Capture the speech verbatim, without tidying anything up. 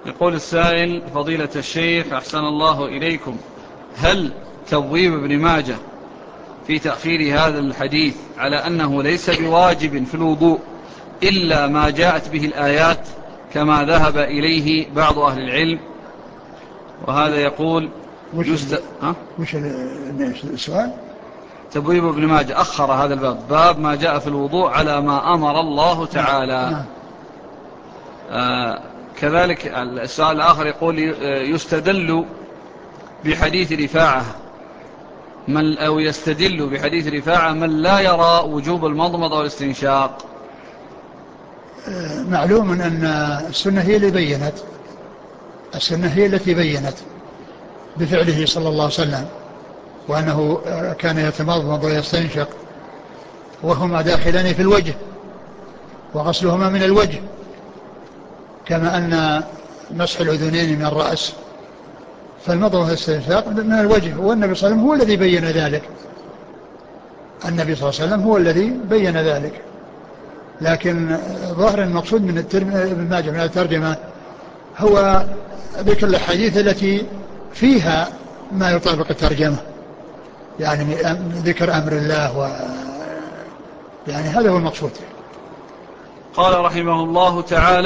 يقول السائل: فضيلة الشيخ أحسن الله إليكم، هل تبويب ابن ماجه في تأخير هذا الحديث على أنه ليس بواجب في الوضوء إلا ما جاءت به الآيات كما ذهب إليه بعض أهل العلم؟ وهذا يقول وش, يست... ها؟ وش السؤال؟ تبويب ابن ماجه أخر هذا الباب، باب ما جاء في الوضوء على ما أمر الله تعالى. نعم. آه كذلك السؤال الآخر يقول: يستدل بحديث رفاعة من أو يستدل بحديث رفاعة من لا يرى وجوب المضمضة والاستنشاق. معلوم أن السنة هي اللي بيّنت السنة هي التي بيّنت بفعله صلى الله عليه وسلم، وأنه كان يتمضمض ويستنشق وهما داخلان في الوجه، وغسلهما من الوجه، كما أن مسح الأذنين من الرأس، فالمضمضة والاستنشاق من الوجه، والنبي صلى الله عليه وسلم هو الذي بيّن ذلك النبي صلى الله عليه وسلم هو الذي بيّن ذلك. لكن ظاهر المقصود من ابن ماجه من الترجمة هو ذكر الحديث التي فيها ما يطابق الترجمة، يعني ذكر أمر الله، و يعني هذا هو المقصود. قال رحمه الله تعالى: